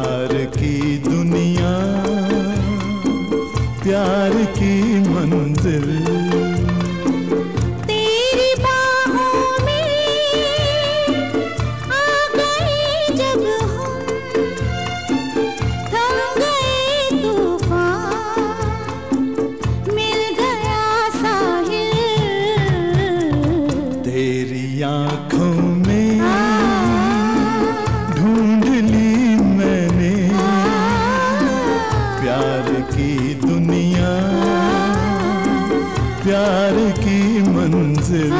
प्यार की दुनिया, प्यार की मंजिल, तेरी बाहों में आ गए जब हम, थम गए तूफान, मिल गया साहिल। तेरी आँखों में ढूंढ ली मैंने प्यार की दुनिया, प्यार की मंजिल।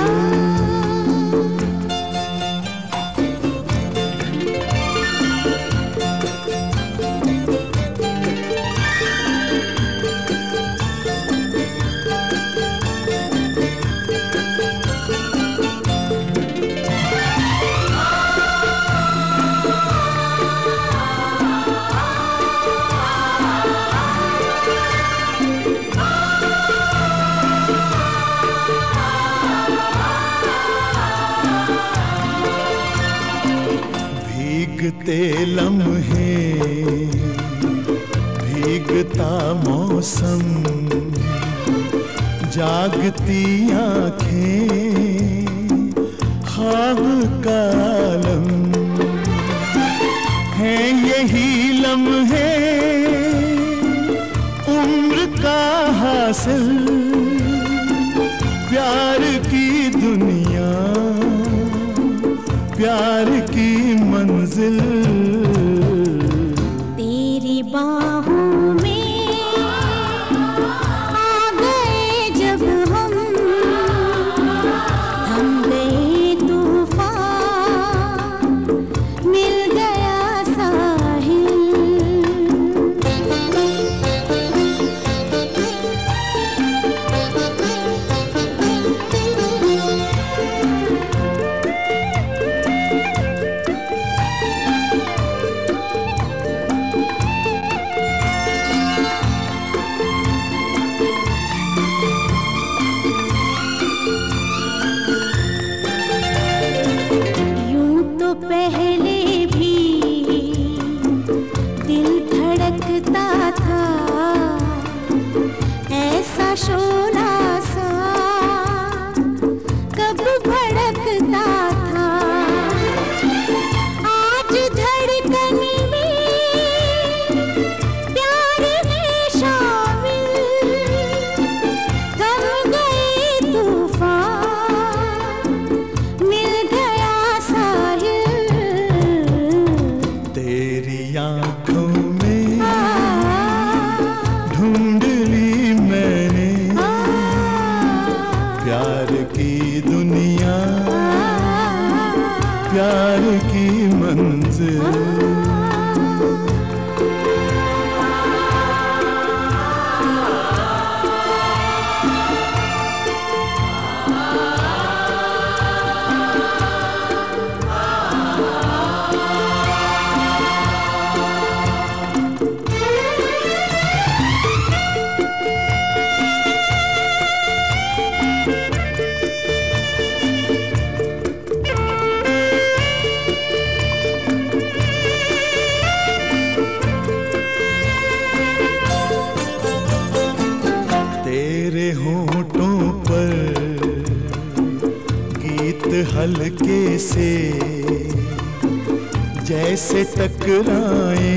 भीगते लम्हे, भीगता मौसम, जागती आँखें, ख्वाब का आलम, है यही लम्हे उम्र का हासिल, प्यार की दुनिया, प्यार की मंजिल। तेरी बाहों में आ गए जब हम, थम गए तूफान, मिल गया साहिल। पहले भी दिल धड़कता था, ऐसा शोला सा कब भड़कता था। आज धड़कन में प्यार है शामिल, थम गए तूफान, मिल गया साहिल। तेरी आँखों में ढूंढ ली मैंने प्यार की दुनिया, प्यार की मंजिल। तेरे होठों पर गीत हल्के से जैसे टकराए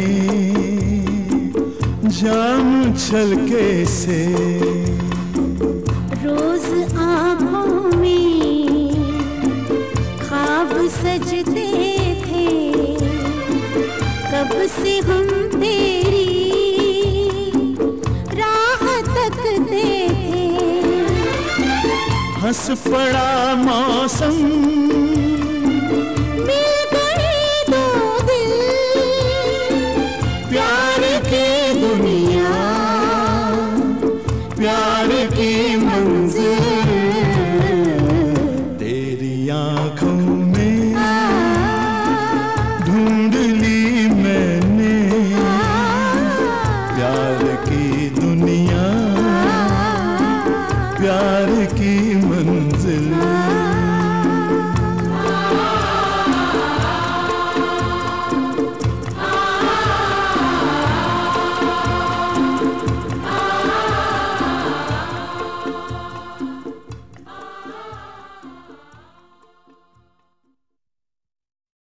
जाम छलके से। रोज आँखों में ख्वाब सजते थे, कब से हम तेरी राह तकते थे। हंस पड़ा मौसम, मिल